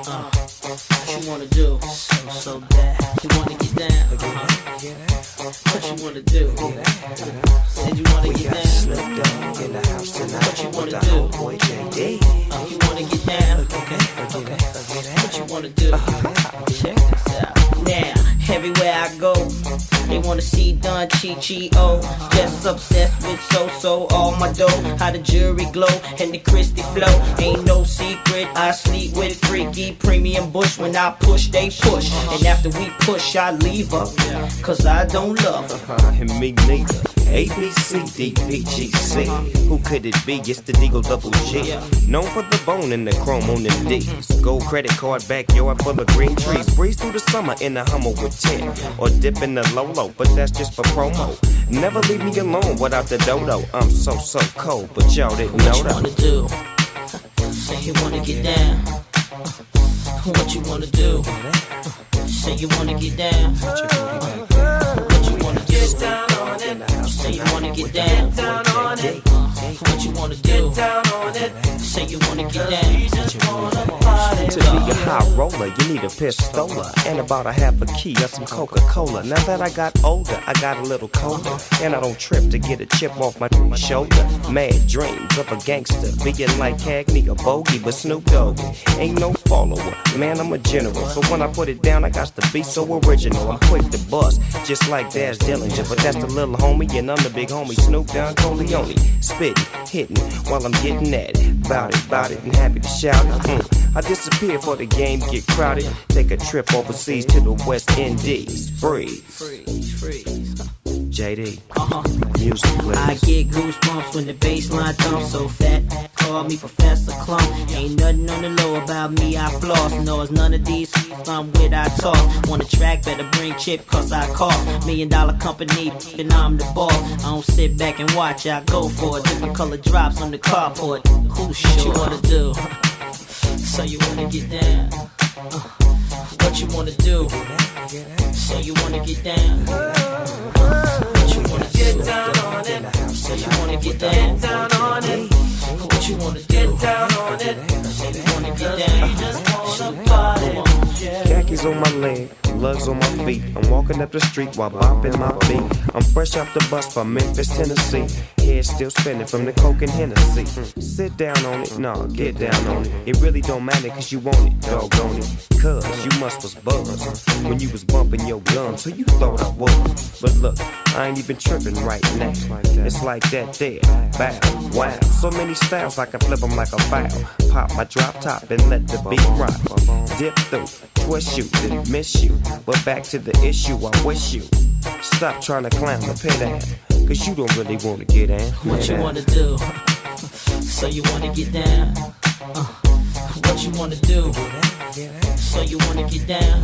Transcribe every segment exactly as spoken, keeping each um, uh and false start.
Uh, what you wanna do? So, so bad. You wanna get down? Uh-huh. What you wanna do? Said you wanna get down? Slip down in the house tonight. What you wanna do? Boy, J D. Uh, you wanna get down? Okay, okay. What you wanna do? Check this out. Now, everywhere I go, they wanna see Don Chi-Chi-O. Just obsessed with so-so, all my dough. How the jewelry glow and the Christy flow. Ain't no secret, I sleep with freaky premium bush. When I push, they push. And after we push, I leave her. Cause I don't love her. Uh, and me neither. A, B, C, D, P, G, C. Who could it be? It's the Deagle Double G. Known for the bone and the chrome on them D's. Gold credit card backyard full of green trees. Breeze through the summer in the Hummer with ten. Or dip in the Lolo, but that's just for promo. Never leave me alone without the dodo. I'm so, so cold, but y'all didn't know that. What you wanna do? Say you wanna get down. What you wanna do? Say you wanna get down. What you wanna do? Say you wanna get down. What you wanna do? Say you wanna get down. To be a high roller, you need a pistola and about a half a key of some Coca-Cola. Now that I got older, I got a little colder, and I don't trip to get a chip off my shoulder. Mad dreams of a gangster, being like Cagney or Bogey, but Snoop Dogg ain't no follower. Man, I'm a general, so when I put it down, I got to be so original. I'm quick to bust, just like Dash Dillinger, but that's the little homie, and I'm the big homie Snoop Don Corleone. Spitting, hitting, while I'm getting at it. Bout it, bout it, and happy to shout it. Mm. I disappear for the game get crowded. Take a trip overseas to the West Indies. Freeze, freeze, freeze. J D, uh-huh. Music, please. I get goosebumps when the bassline dumps so fat. Call me Professor Clump. Ain't nothing on the low about me, I floss. No, it's none of these I'm with, I talk. Want a track, better bring chip, cause I cost. Million dollar company, and I'm the boss. I don't sit back and watch, I go for it. Different color drops on the carport. Who's sure? What you wanna do? So you wanna get down? Uh, what you wanna do? So you wanna get down? What you wanna get down on it? So you wanna get down? Down on it. What you wanna get down on it? So you wanna get down? You just wanna party. Khakis on my leg, lugs on my feet. I'm walking up the street while bopping my beat. I'm fresh off the bus from Memphis, Tennessee. Head still spinning from the Coke and Hennessy. Mm. Sit down on it, nah, get down on it. It really don't matter cause you want it, doggone it. Cause you must was buzzed when you was bumping your gums, so you thought I was. But look, I ain't even tripping right now. It's like that there, bow, wow. So many styles I can flip them like a foul. Pop my drop top and let the beat rock. Dip through, twist you, then miss you. But back to the issue, I wish you stop trying to climb the pit down, cause you don't really wanna get down. What you wanna do? So you wanna get down? Uh, what you wanna do? So you wanna get down?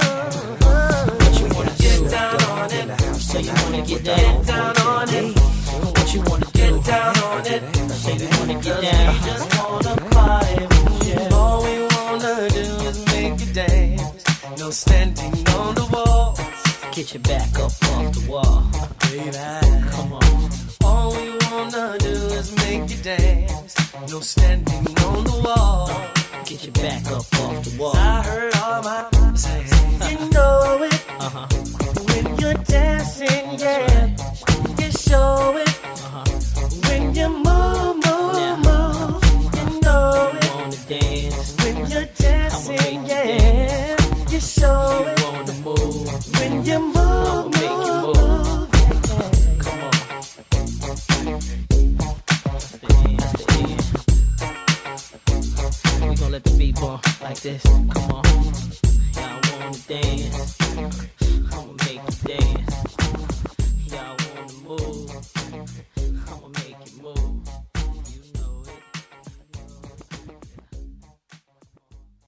What you wanna do? So you wanna get down? Down on it. What you wanna do? Down on it. So you wanna get down? You just wanna party. All we wanna do is make you dance. No standing on the wall. Get your back up off the wall. Baby, come on. All we wanna do is make you dance. No standing on the wall. Get your back up off the wall. I heard all my saying. You know it. Uh-huh. When you're dancing, yeah. You show it. Uh-huh. When you move, move, now, move. You know you it. Wanna dance. When you're dancing, yeah. You show you it. You wanna move. When you move, I'ma make you move. move, yeah. Come on. That's the end. That's the end. We gon' let the beat bump like this. Come on. Y'all wanna dance? I'ma make you dance.